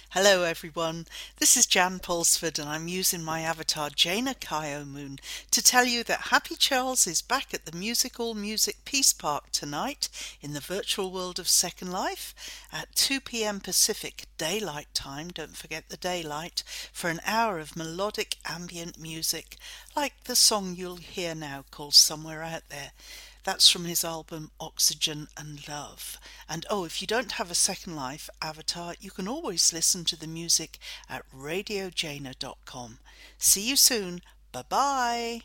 Hello everyone, this is Jan Pulsford and I'm using my avatar Jaina Kyomoon to tell you that Happy Charles is back at the Musical Music Peace Park tonight in the virtual world of Second Life at 2 p.m. Pacific Daylight Time, don't forget the daylight, for an hour of melodic ambient music like the song you'll hear now called Somewhere Out There. That's from his album Oxygen and Love. And if you don't have a Second Life avatar, you can always listen to the music at radiojaina.com. See you soon. Bye-bye.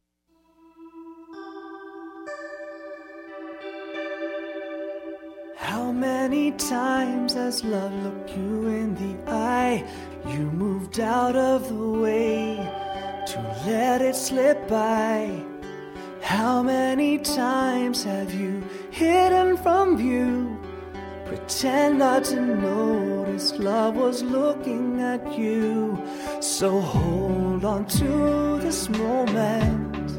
How many times has love looked you in the eye? You moved out of the way to let it slip by. How many times have you hidden from view? Pretend not to notice love was looking at you. So hold on to this moment.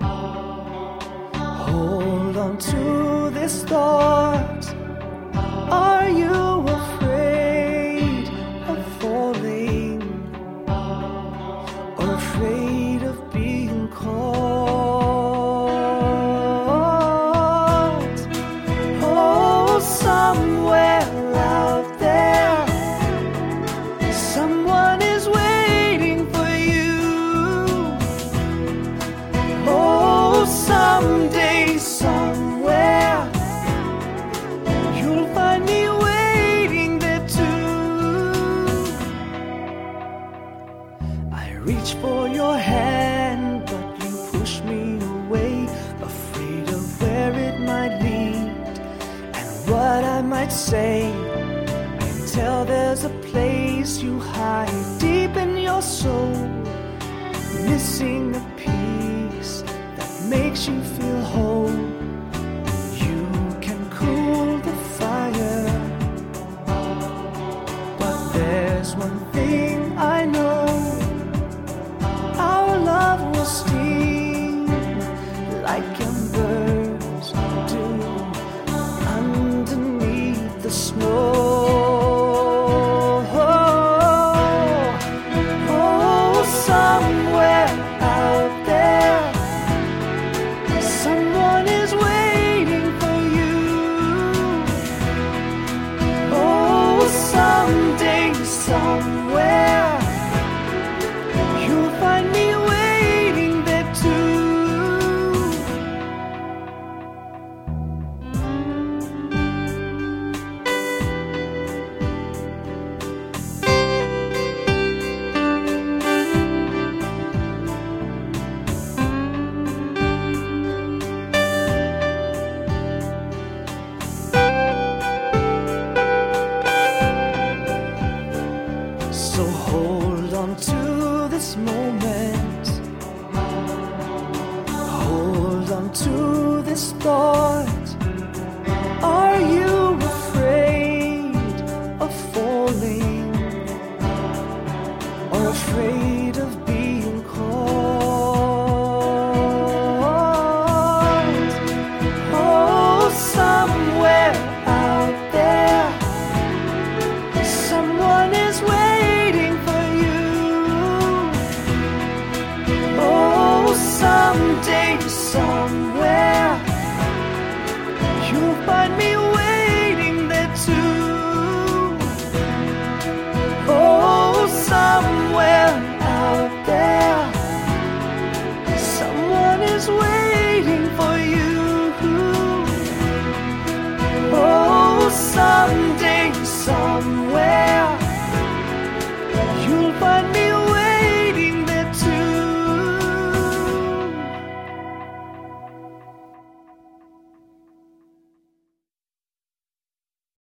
Hold on to this thought. Are you afraid of falling? Or afraid of being caught? Somewhere out there, someone is waiting for you. Oh, someday, somewhere, you'll find me waiting there too. I reach for your hand, but you push me away, afraid of where it might lead. What I might say, can tell there's a place you hide deep in your soul, missing a piece that makes you feel whole. You can cool the fire, but there's one thing I know, our love will steam like embers do the snow. Oh, somewhere out there, someone is waiting for you. Oh, someday, somewhere, you'll find me waiting there too. So hold on to this moment. Hold on to this thought. Are you afraid of falling? Or afraid of being caught? Oh, somewhere out there, someone is waiting for you. Oh, someday, somewhere, you'll find me waiting there too. Oh, somewhere out there, someone is waiting.